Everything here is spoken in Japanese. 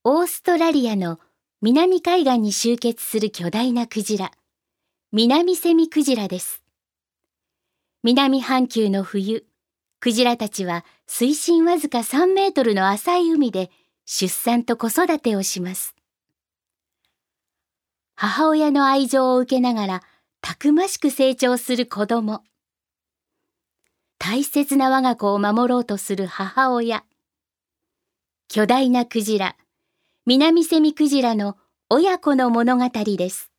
オーストラリアの南海岸に集結する巨大なクジラ、ミナミセミクジラです。南半球の冬、クジラたちは水深わずか3メートルの浅い海で出産と子育てをします。母親の愛情を受けながらたくましく成長する子供。大切な我が子を守ろうとする母親。巨大なクジラ、ミナミセミクジラの親子の物語です。